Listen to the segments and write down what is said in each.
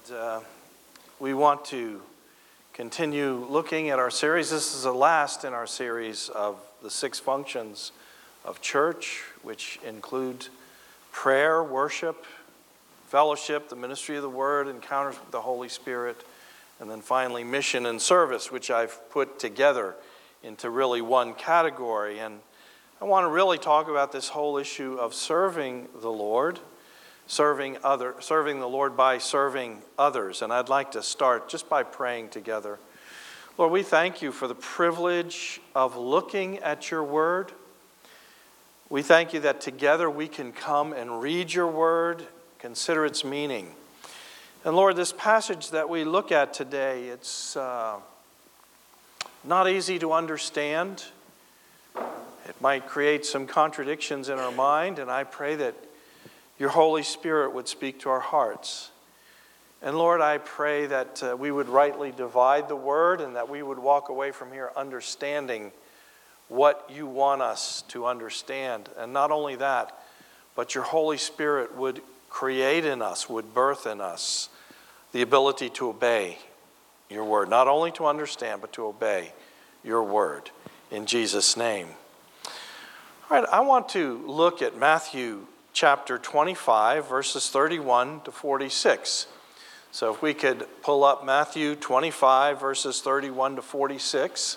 we want to continue looking at our series. This is the last in our series of the 6 functions of church, which include prayer, worship, fellowship, the ministry of the Word, encounters with the Holy Spirit, and then finally mission and service, which I've put together into really one category. And I want to really talk about this whole issue of serving the Lord, serving the Lord by serving others. And I'd like to start just by praying together. Lord, we thank you for the privilege of looking at your word. We thank you that together we can come and read your word, consider its meaning. And Lord, this passage that we look at today, it's not easy to understand. It might create some contradictions in our mind, and I pray that your Holy Spirit would speak to our hearts. And Lord, I pray that we would rightly divide the word and that we would walk away from here understanding what you want us to understand. And not only that, but your Holy Spirit would create in us, would birth in us the ability to obey your word. Not only to understand, but to obey your word. In Jesus' name. All right, I want to look at Matthew chapter 25, verses 31 to 46. So if we could pull up Matthew 25, verses 31 to 46.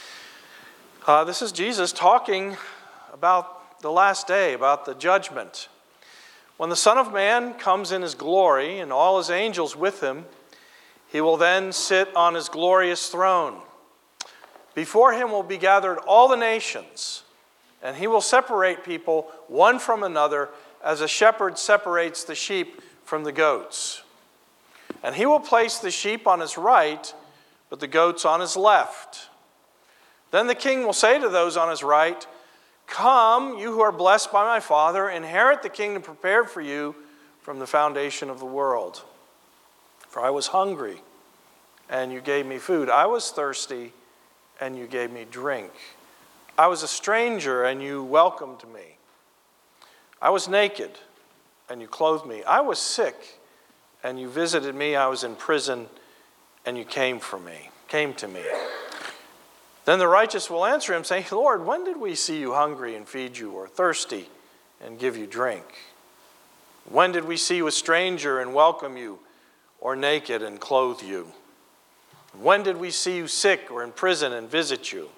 This is Jesus talking about the last day, about the judgment. When the Son of Man comes in his glory and all his angels with him, he will then sit on his glorious throne. Before him will be gathered all the nations, and he will separate people one from another as a shepherd separates the sheep from the goats. And he will place the sheep on his right, but the goats on his left. Then the king will say to those on his right, "Come, you who are blessed by my Father, inherit the kingdom prepared for you from the foundation of the world. For I was hungry, and you gave me food. I was thirsty, and you gave me drink. I was a stranger, and you welcomed me. I was naked, and you clothed me. I was sick, and you visited me. I was in prison, and you came to me." Then the righteous will answer him, saying, "Lord, when did we see you hungry and feed you, or thirsty and give you drink? When did we see you a stranger and welcome you, or naked and clothe you? When did we see you sick or in prison and visit you?"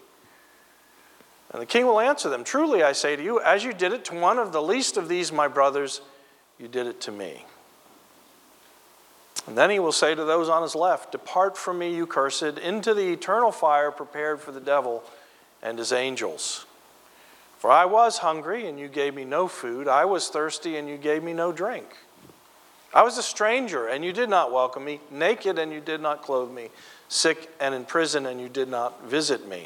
And the king will answer them, "Truly I say to you, as you did it to one of the least of these my brothers, you did it to me." And then he will say to those on his left, "Depart from me, you cursed, into the eternal fire prepared for the devil and his angels. For I was hungry, and you gave me no food. I was thirsty, and you gave me no drink. I was a stranger, and you did not welcome me, naked, and you did not clothe me, sick and in prison, and you did not visit me."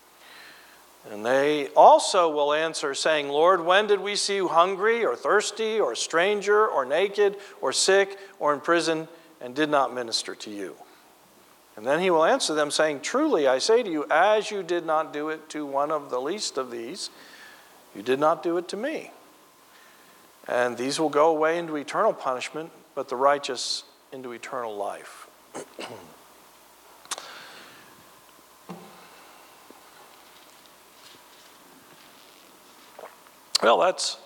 And they also will answer, saying, "Lord, when did we see you hungry or thirsty or a stranger or naked or sick or in prison and did not minister to you?" And then he will answer them, saying, "Truly I say to you, as you did not do it to one of the least of these, you did not do it to me. And these will go away into eternal punishment, but the righteous into eternal life." Well, that's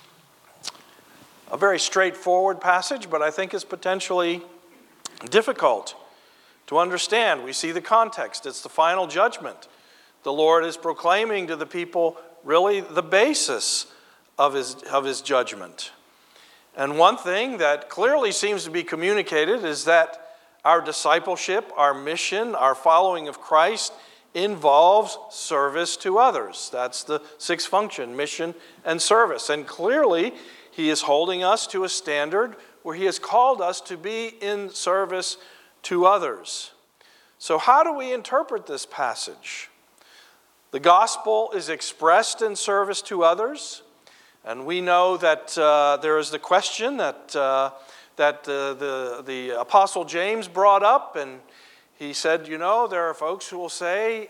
a very straightforward passage, but I think is potentially difficult to understand. We see the context. It's the final judgment. The Lord is proclaiming to the people really the basis of his judgment. And one thing that clearly seems to be communicated is that our discipleship, our mission, our following of Christ involves service to others. That's the 6th function, mission and service. And clearly, he is holding us to a standard where he has called us to be in service to others. So how do we interpret this passage? The gospel is expressed in service to others, and we know that there is the question that the Apostle James brought up, and he said, there are folks who will say,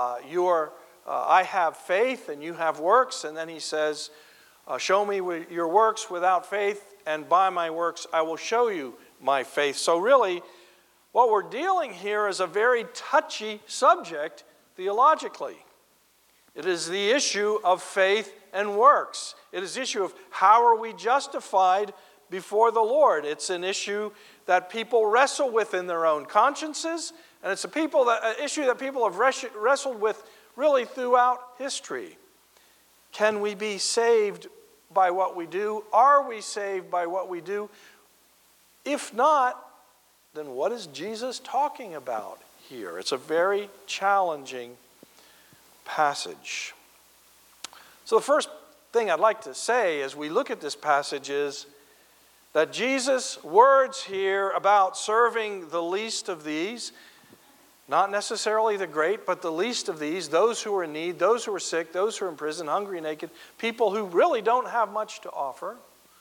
I have faith and you have works. And then he says, show me your works without faith and by my works I will show you my faith. So really, what we're dealing here is a very touchy subject theologically. It is the issue of faith and works. It is the issue of how are we justified before the Lord. It's an issue that people wrestle with in their own consciences, and it's an issue that people have wrestled with really throughout history. Can we be saved by what we do? Are we saved by what we do? If not, then what is Jesus talking about here? It's a very challenging passage. So the first thing I'd like to say as we look at this passage is that Jesus' words here about serving the least of these, not necessarily the great, but the least of these, those who are in need, those who are sick, those who are in prison, hungry, naked, people who really don't have much to offer.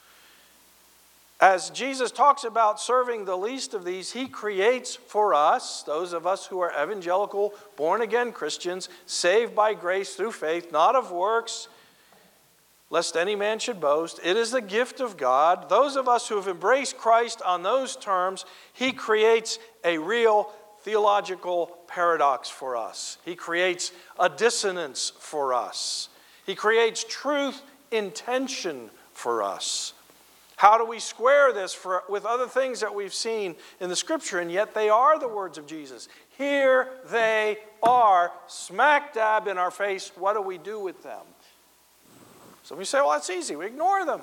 As Jesus talks about serving the least of these, he creates for us, those of us who are evangelical, born-again Christians, saved by grace through faith, not of works, lest any man should boast. It is the gift of God. Those of us who have embraced Christ on those terms, he creates a real theological paradox for us. He creates a dissonance for us. He creates truth in tension for us. How do we square this with other things that we've seen in the Scripture, and yet they are the words of Jesus? Here they are, smack dab in our face. What do we do with them? So we say, well, that's easy. We ignore them.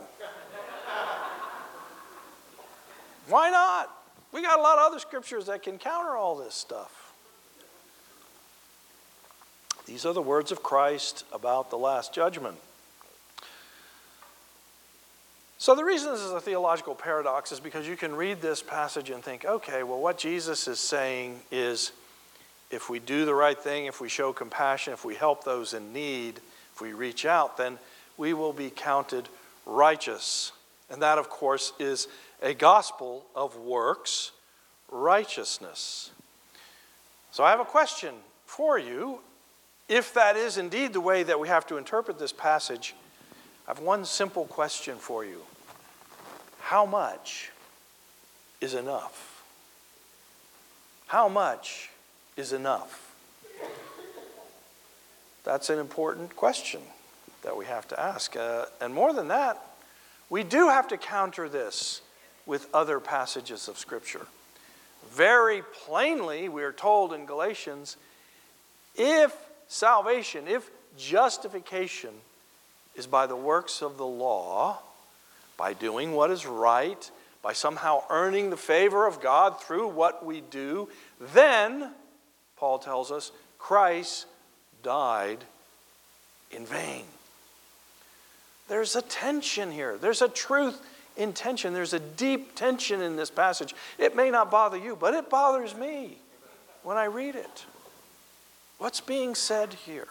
Why not? We got a lot of other scriptures that can counter all this stuff. These are the words of Christ about the last judgment. So the reason this is a theological paradox is because you can read this passage and think, okay, well, what Jesus is saying is if we do the right thing, if we show compassion, if we help those in need, if we reach out, then we will be counted righteous. And that, of course, is a gospel of works righteousness. So I have a question for you. If that is indeed the way that we have to interpret this passage, I have one simple question for you. How much is enough? How much is enough? That's an important question that we have to ask. And more than that, we do have to counter this with other passages of Scripture. Very plainly, we are told in Galatians, if salvation, if justification is by the works of the law, by doing what is right, by somehow earning the favor of God through what we do, then, Paul tells us, Christ died in vain. There's a tension here. There's a truth in tension. There's a deep tension in this passage. It may not bother you, but it bothers me when I read it. What's being said here?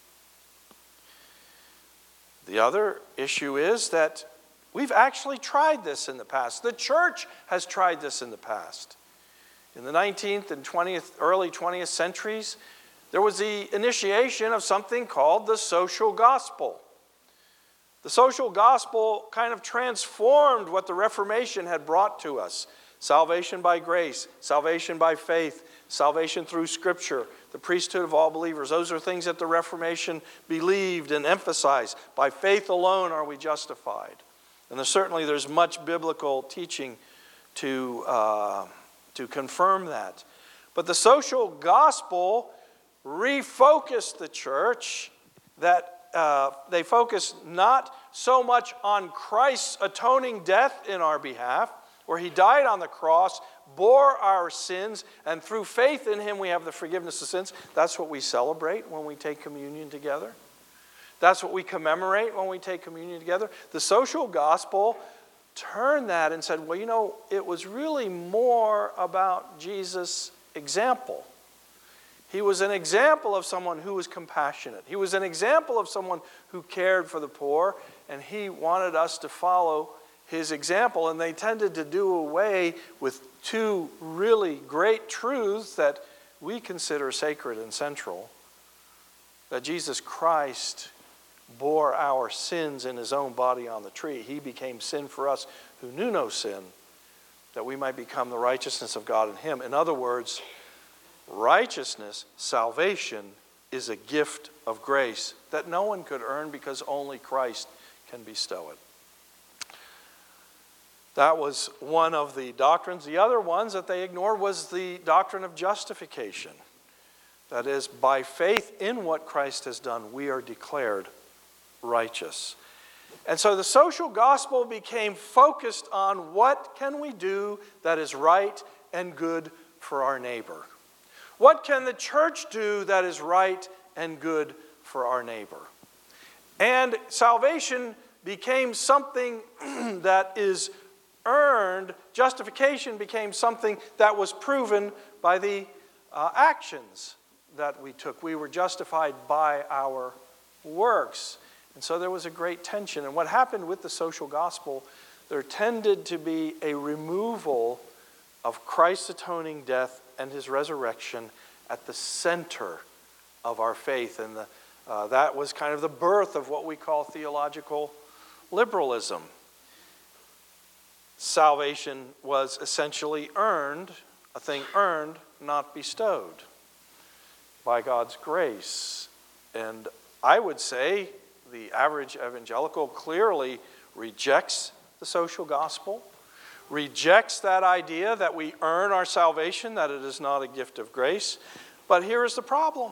The other issue is that we've actually tried this in the past. The church has tried this in the past. In the 19th and early 20th centuries, there was the initiation of something called the social gospel. The social gospel kind of transformed what the Reformation had brought to us. Salvation by grace, salvation by faith, salvation through Scripture, the priesthood of all believers. Those are things that the Reformation believed and emphasized. By faith alone are we justified. And there's much biblical teaching to confirm that. But the social gospel refocused the church that they focus not so much on Christ's atoning death in our behalf, where he died on the cross, bore our sins, and through faith in him we have the forgiveness of sins. That's what we celebrate when we take communion together. That's what we commemorate when we take communion together. The social gospel turned that and said, well, it was really more about Jesus' example. He was an example of someone who was compassionate. He was an example of someone who cared for the poor, and he wanted us to follow his example. And they tended to do away with two really great truths that we consider sacred and central. That Jesus Christ bore our sins in his own body on the tree. He became sin for us who knew no sin, that we might become the righteousness of God in him. In other words, righteousness, salvation, is a gift of grace that no one could earn because only Christ can bestow it. That was one of the doctrines. The other ones that they ignored was the doctrine of justification. That is, by faith in what Christ has done, we are declared righteous. And so the social gospel became focused on what can we do that is right and good for our neighbor. What can the church do that is right and good for our neighbor? And salvation became something that is earned. Justification became something that was proven by the actions that we took. We were justified by our works. And so there was a great tension. And what happened with the social gospel, there tended to be a removal of Christ's atoning death and his resurrection at the center of our faith. And that was kind of the birth of what we call theological liberalism. Salvation was essentially earned, a thing earned, not bestowed, by God's grace. And I would say the average evangelical clearly rejects the social gospel, rejects that idea that we earn our salvation, that it is not a gift of grace. But here is the problem.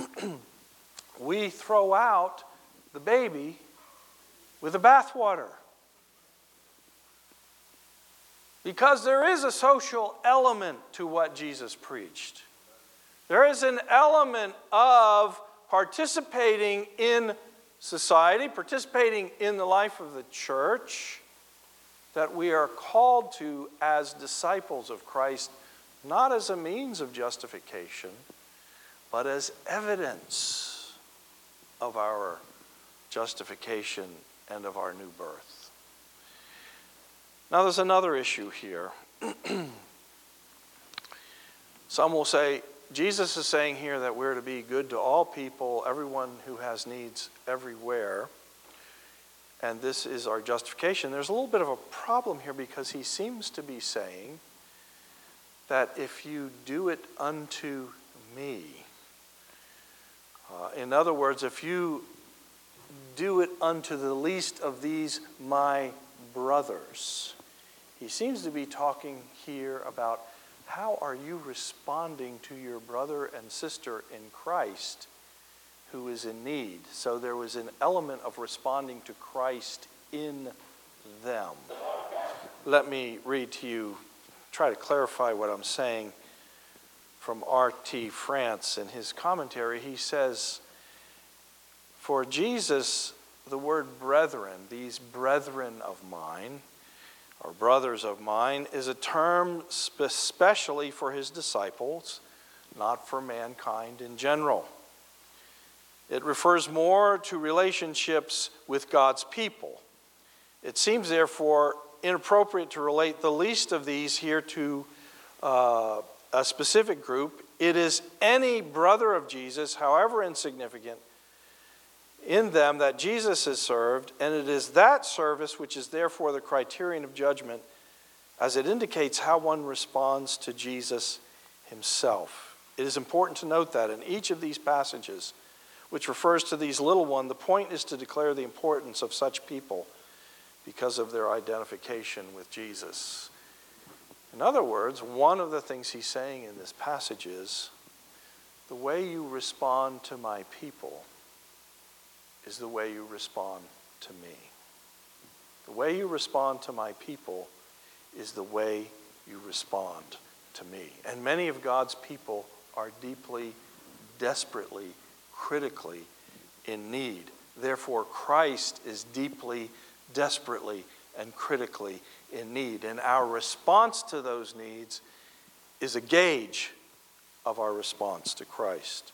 We throw out the baby with the bathwater. Because there is a social element to what Jesus preached. There is an element of participating in society, participating in the life of the church, that we are called to as disciples of Christ, not as a means of justification, but as evidence of our justification and of our new birth. Now there's another issue here. Some will say, Jesus is saying here that we're to be good to all people, everyone who has needs everywhere, and this is our justification. There's a little bit of a problem here because he seems to be saying that if you do it unto me, in other words, if you do it unto the least of these my brothers, he seems to be talking here about how are you responding to your brother and sister in Christ who is in need. So there was an element of responding to Christ in them. Let me read to you, try to clarify what I'm saying from R.T. France. In his commentary, he says, for Jesus, the word brethren, these brethren of mine, or brothers of mine, is a term especially for his disciples, not for mankind in general. It refers more to relationships with God's people. It seems, therefore, inappropriate to relate the least of these here to a specific group. It is any brother of Jesus, however insignificant, in them that Jesus has served, and it is that service which is therefore the criterion of judgment, as it indicates how one responds to Jesus himself. It is important to note that in each of these passages, which refers to these little ones, the point is to declare the importance of such people because of their identification with Jesus. In other words, one of the things he's saying in this passage is, the way you respond to my people is the way you respond to me. The way you respond to my people is the way you respond to me. And many of God's people are deeply, desperately, critically in need. Therefore, Christ is deeply, desperately, and critically in need. And our response to those needs is a gauge of our response to Christ.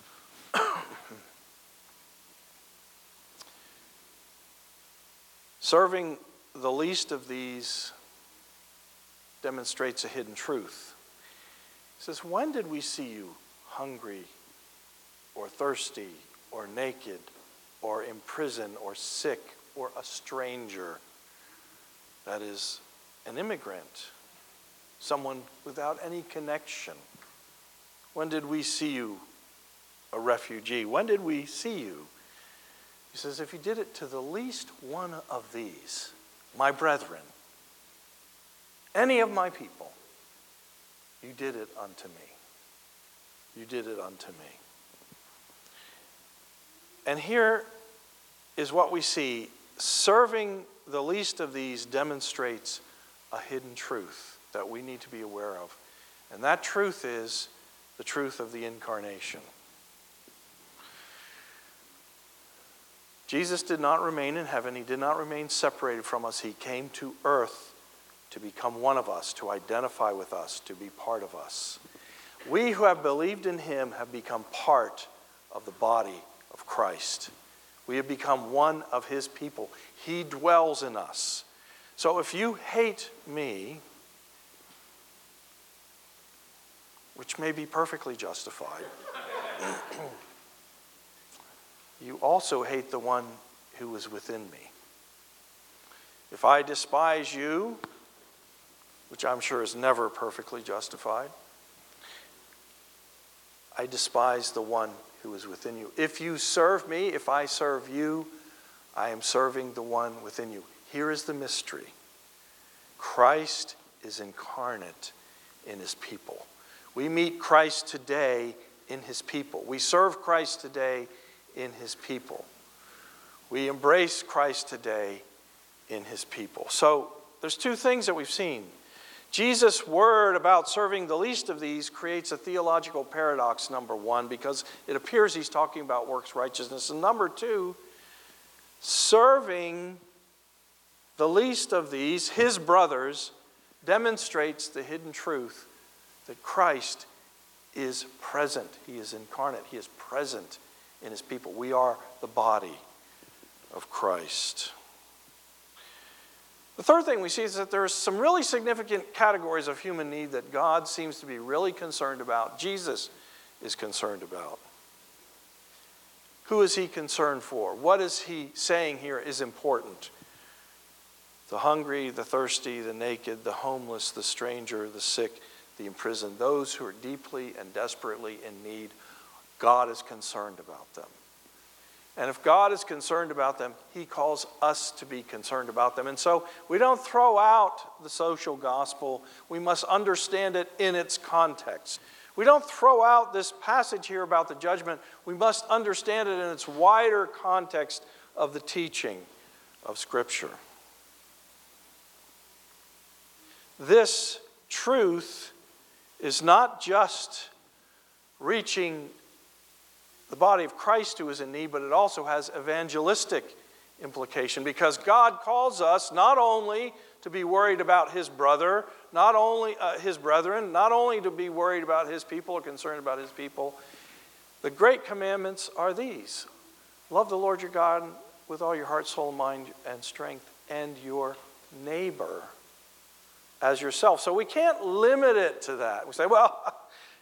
Serving the least of these demonstrates a hidden truth. He says, when did we see you hungry or thirsty or naked or in prison or sick or a stranger that is an immigrant, someone without any connection. When did we see you a refugee? When did we see you? He says, if you did it to the least one of these, my brethren, any of my people, you did it unto me. You did it unto me. And here is what we see. Serving the least of these demonstrates a hidden truth that we need to be aware of. And that truth is the truth of the incarnation. Jesus did not remain in heaven. He did not remain separated from us. He came to earth to become one of us, to identify with us, to be part of us. We who have believed in him have become part of the body of Christ. We have become one of his people. He dwells in us. So if you hate me, which may be perfectly justified, you also hate the one who is within me. If I despise you, which I'm sure is never perfectly justified, I despise the one who is within you. If you serve me, if I serve you, I am serving the one within you. Here is the mystery. Christ is incarnate in his people. We meet Christ today in his people. We serve Christ today in his people. We embrace Christ today in his people. So there's two things that we've seen. Jesus' word about serving the least of these creates a theological paradox, number one, because it appears he's talking about works righteousness. And number two, serving the least of these, his brothers, demonstrates the hidden truth that Christ is present. He is incarnate. He is present in his people. We are the body of Christ. The third thing we see is that there are some really significant categories of human need that God seems to be really concerned about. Jesus is concerned about. Who is he concerned for? What is he saying here is important? The hungry, the thirsty, the naked, the homeless, the stranger, the sick, the imprisoned, those who are deeply and desperately in need, God is concerned about them. And if God is concerned about them, he calls us to be concerned about them. And so we don't throw out the social gospel. We must understand it in its context. We don't throw out this passage here about the judgment. We must understand it in its wider context of the teaching of Scripture. This truth is not just reaching the body of Christ who is in need, but it also has evangelistic implication, because God calls us not only to be worried about his brother, not only his brethren, not only to be worried about his people or concerned about his people. The great commandments are these: love the Lord your God with all your heart, soul, mind, and strength, and your neighbor as yourself. So we can't limit it to that. We say, well,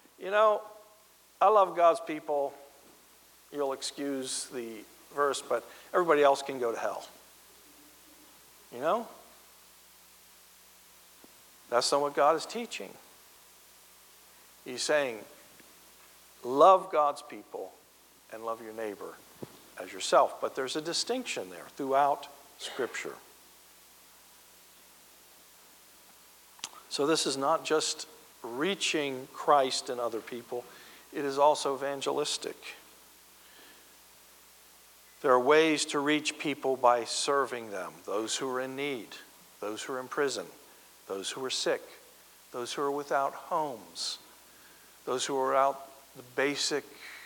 I love God's people. You'll excuse the verse, but everybody else can go to hell. That's not what God is teaching. He's saying, love God's people and love your neighbor as yourself. But there's a distinction there throughout Scripture. So this is not just reaching Christ and other people, it is also evangelistic. There are ways to reach people by serving them, those who are in need, those who are in prison, those who are sick, those who are without homes, those who are without the basic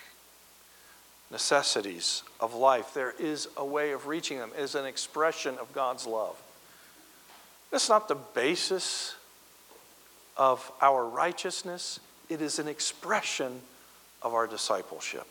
necessities of life. There is a way of reaching them. It is an expression of God's love. It's not the basis of our righteousness. It is an expression of our discipleship.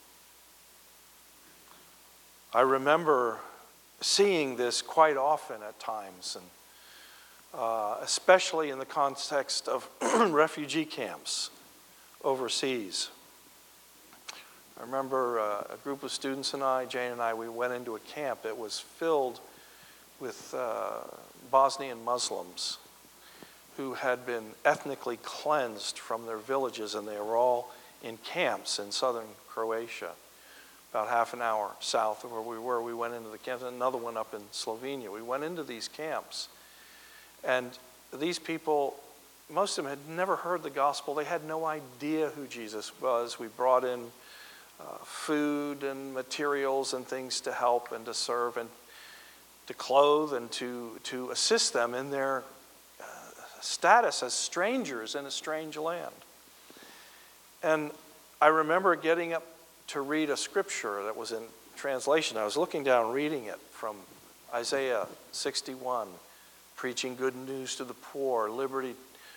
I remember seeing this quite often at times, and especially in the context of refugee camps overseas. I remember a group of students and Jane and I, we went into a camp. It was filled with Bosnian Muslims who had been ethnically cleansed from their villages, and they were all in camps in southern Croatia, about half an hour south of where we were. We went into the camps, another one up in Slovenia. We went into these camps, and these people, most of them had never heard the gospel. They had no idea who Jesus was. We brought in food and materials and things to help and to serve and to clothe and to assist them in their status as strangers in a strange land. And I remember getting up to read a scripture that was in translation. I was looking down reading it from Isaiah 61, preaching good news to the poor, liberty,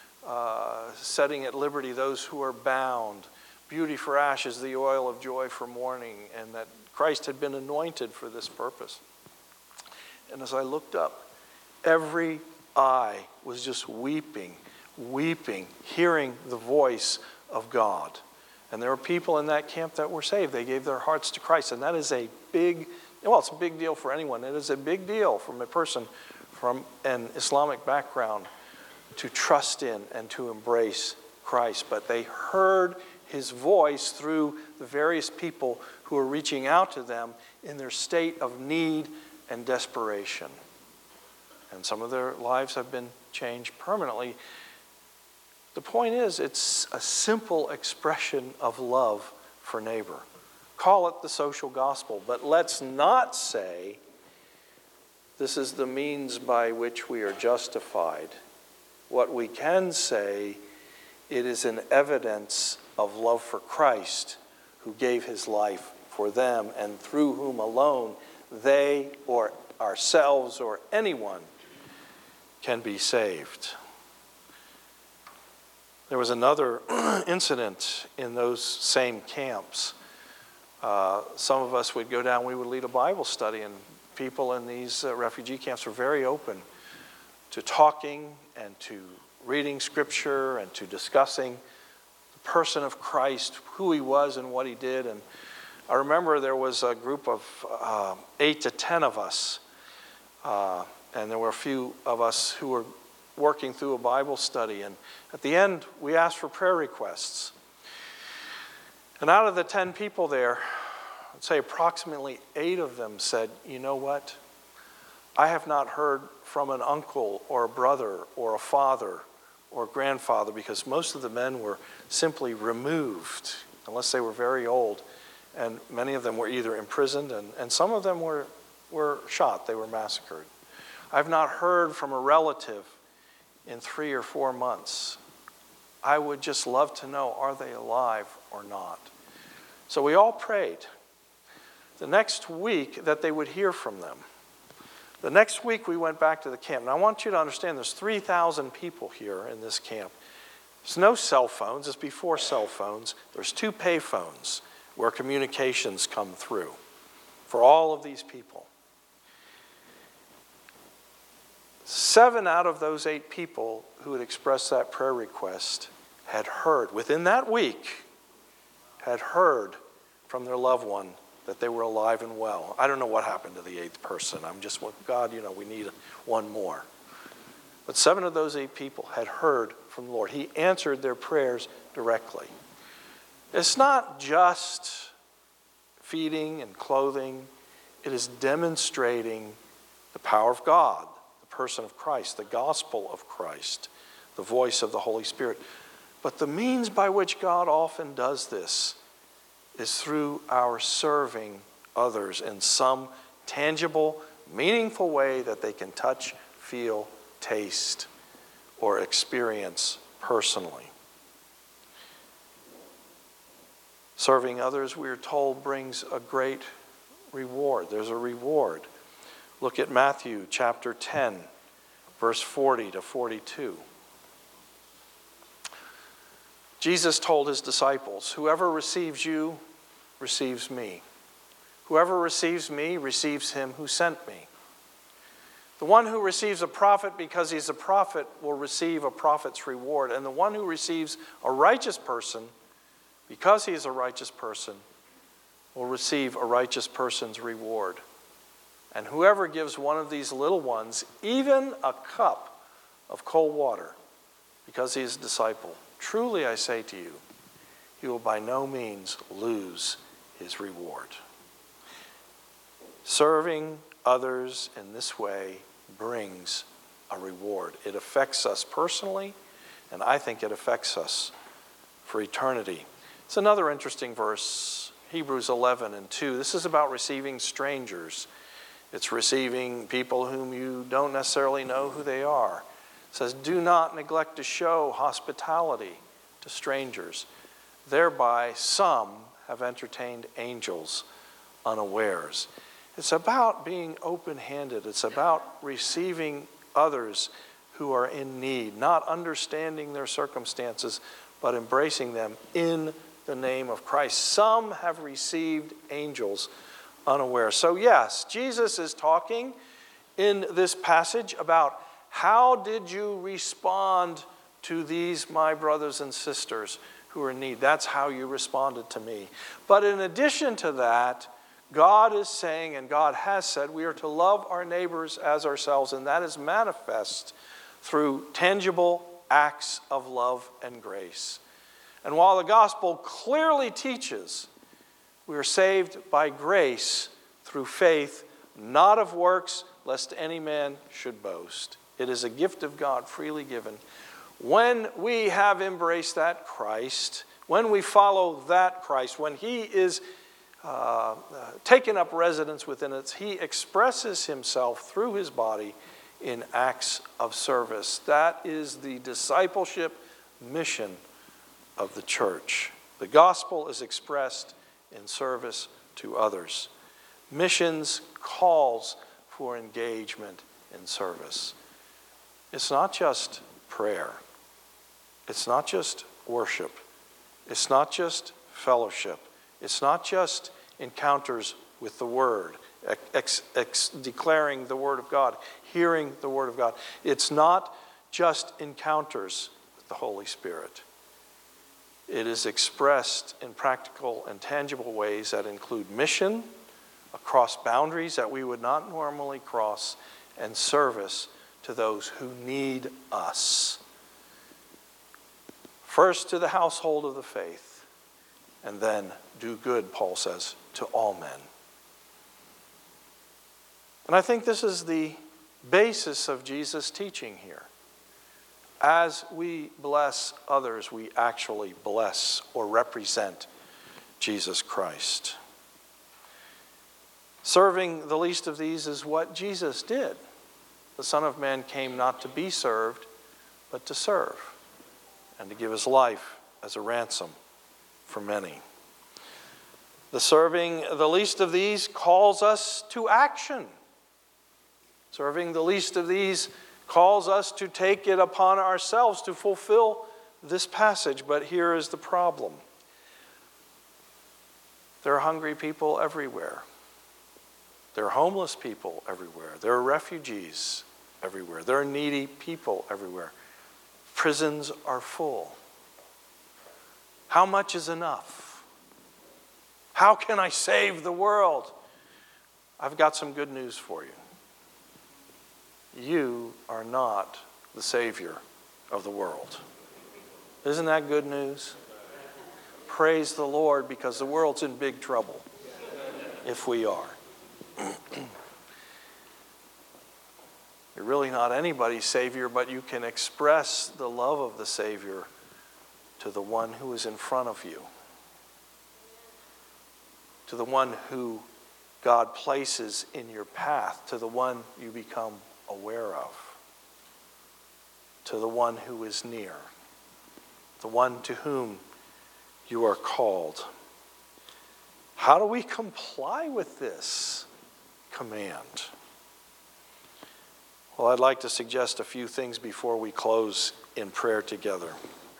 setting at liberty those who are bound, beauty for ashes, the oil of joy for mourning, and that Christ had been anointed for this purpose. And as I looked up, every eye was just weeping, hearing the voice of God. And there were people in that camp that were saved. They gave their hearts to Christ. And that is a big, well, it's a big deal for anyone. It is a big deal from a person from an Islamic background to trust in and to embrace Christ. But they heard his voice through the various people who were reaching out to them in their state of need and desperation. And some of their lives have been changed permanently. The point is, it's a simple expression of love for neighbor. Call it the social gospel, but let's not say this is the means by which we are justified. What we can say, it is an evidence of love for Christ, who gave his life for them and through whom alone they or ourselves or anyone can be saved. There was another incident in those same camps. Some of us would go down, we would lead a Bible study, and people in these refugee camps were very open to talking and to reading scripture and to discussing the person of Christ, who he was and what he did. And I remember there was a group of 8 to 10 of us, and there were a few of us who were working through a Bible study. And at the end, we asked for prayer requests. And out of the 10 people there, I'd say approximately 8 of them said, you know what? I have not heard from an uncle or a brother or a father or grandfather, because most of the men were simply removed, unless they were very old. And many of them were either imprisoned, and some of them were shot. They were massacred. I've not heard from a relative in 3 or 4 months. I would just love to know, are they alive or not? So we all prayed the next week that they would hear from them. The next week we went back to the camp. And I want you to understand there's 3,000 people here in this camp. There's no cell phones. It's before cell phones. There's 2 pay phones where communications come through for all of these people. 7 out of those 8 people who had expressed that prayer request had heard, within that week, had heard from their loved one that they were alive and well. I don't know what happened to the 8th person. I'm just, God, we need one more. But 7 of those 8 people had heard from the Lord. He answered their prayers directly. It's not just feeding and clothing. It is demonstrating the power of God, the person of Christ, the gospel of Christ, the voice of the Holy Spirit. But the means by which God often does this is through our serving others in some tangible, meaningful way that they can touch, feel, taste, or experience personally. Serving others, we are told, brings a great reward. There's a reward. Look at Matthew chapter 10, verse 40 to 42. Jesus told his disciples, whoever receives you receives me. Whoever receives me receives him who sent me. The one who receives a prophet because he's a prophet will receive a prophet's reward. And the one who receives a righteous person because he is a righteous person will receive a righteous person's reward. And whoever gives one of these little ones even a cup of cold water, because he is a disciple, truly I say to you, he will by no means lose his reward. Serving others in this way brings a reward. It affects us personally, and I think it affects us for eternity. It's another interesting verse, Hebrews 11:2. This is about receiving strangers. It's receiving people whom you don't necessarily know who they are. It says, do not neglect to show hospitality to strangers. Thereby some have entertained angels unawares. It's about being open-handed. It's about receiving others who are in need, not understanding their circumstances, but embracing them in the name of Christ. Some have received angels unaware. So yes, Jesus is talking in this passage about how did you respond to these, my brothers and sisters who are in need. That's how you responded to me. But in addition to that, God is saying, and God has said, we are to love our neighbors as ourselves, and that is manifest through tangible acts of love and grace. And while the gospel clearly teaches we are saved by grace through faith, not of works, lest any man should boast. It is a gift of God freely given. When we have embraced that Christ, when we follow that Christ, when he is taken up residence within us, he expresses himself through his body in acts of service. That is the discipleship mission of the church. The gospel is expressed in service to others. Missions calls for engagement in service. It's not just prayer. It's not just worship. It's not just fellowship. It's not just encounters with the Word, declaring the Word of God, hearing the Word of God. It's not just encounters with the Holy Spirit. It is expressed in practical and tangible ways that include mission across boundaries that we would not normally cross, and service to those who need us. First to the household of the faith, and then do good, Paul says, to all men. And I think this is the basis of Jesus' teaching here. As we bless others, we actually bless or represent Jesus Christ. Serving the least of these is what Jesus did. The Son of Man came not to be served, but to serve, and to give his life as a ransom for many. The serving the least of these calls us to action. Serving the least of these calls us to take it upon ourselves to fulfill this passage. But here is the problem. There are hungry people everywhere. There are homeless people everywhere. There are refugees everywhere. There are needy people everywhere. Prisons are full. How much is enough? How can I save the world? I've got some good news for you. You are not the Savior of the world. Isn't that good news? Praise the Lord, because the world's in big trouble if we are. You're really not anybody's Savior, but you can express the love of the Savior to the one who is in front of you, to the one who God places in your path, to the one you become aware of, to the one who is near, the one to whom you are called. How do we comply with this command? Well, I'd like to suggest a few things before we close in prayer together.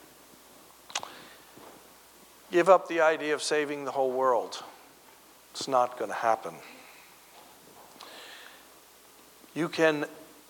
Give up the idea of saving the whole world. It's not going to happen. You can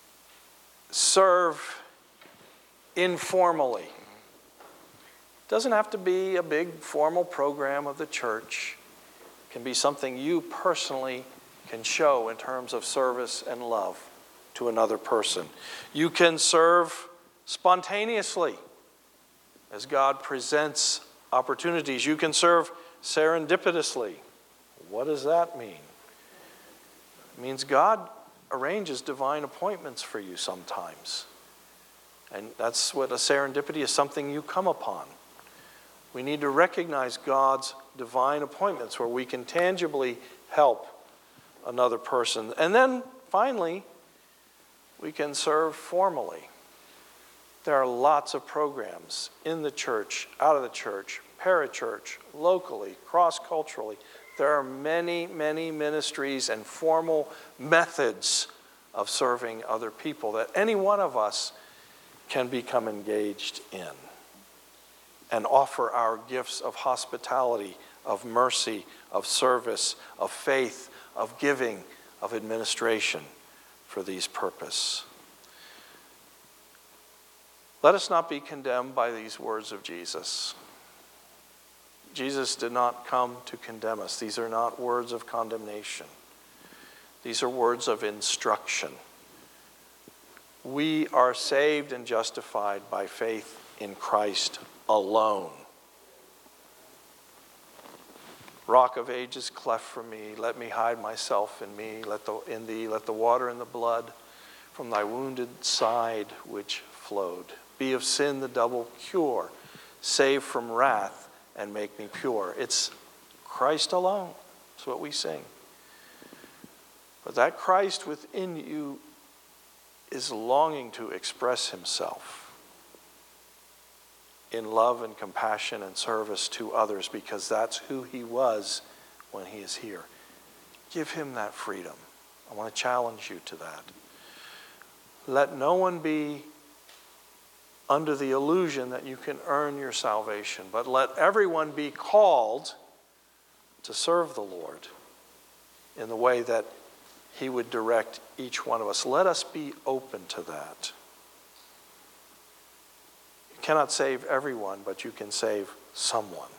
serve informally. It doesn't have to be a big formal program of the church. It can be something you personally can show in terms of service and love to another person. You can serve spontaneously as God presents opportunities. You can serve serendipitously. What does that mean? It means God arranges divine appointments for you sometimes. And that's what a serendipity is, something you come upon. We need to recognize God's divine appointments where we can tangibly help another person. And then finally, we can serve formally. There are lots of programs in the church, out of the church, parachurch, locally, cross-culturally. There are many, many ministries and formal methods of serving other people that any one of us can become engaged in and offer our gifts of hospitality, of mercy, of service, of faith, of giving, of administration for these purposes. Let us not be condemned by these words of Jesus. Jesus did not come to condemn us. These are not words of condemnation. These are words of instruction. We are saved and justified by faith in Christ alone. Rock of ages, cleft for me, let me hide myself in me, in thee, let the water and the blood from thy wounded side which flowed be of sin the double cure, save from wrath and make me pure. It's Christ alone. That's what we sing. But that Christ within you is longing to express himself in love and compassion and service to others because that's who he was when he is here. Give him that freedom. I want to challenge you to that. Let no one be under the illusion that you can earn your salvation, but let everyone be called to serve the Lord in the way that he would direct each one of us. Let us be open to that. You cannot save everyone, but you can save someone.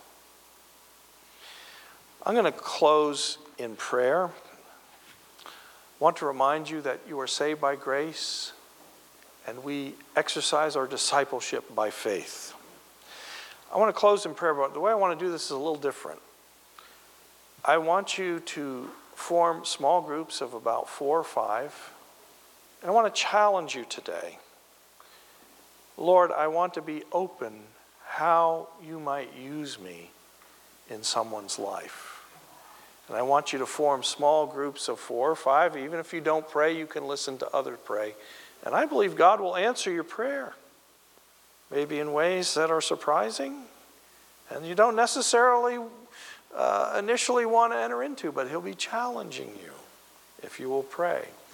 I'm going to close in prayer. I want to remind you that you are saved by grace, and we exercise our discipleship by faith. I want to close in prayer, but the way I want to do this is a little different. I want you to form small groups of about 4 or 5. And I want to challenge you today. Lord, I want to be open how you might use me in someone's life. And I want you to form small groups of 4 or 5. Even if you don't pray, you can listen to others pray. And I believe God will answer your prayer, maybe in ways that are surprising and you don't necessarily initially want to enter into, but he'll be challenging you if you will pray.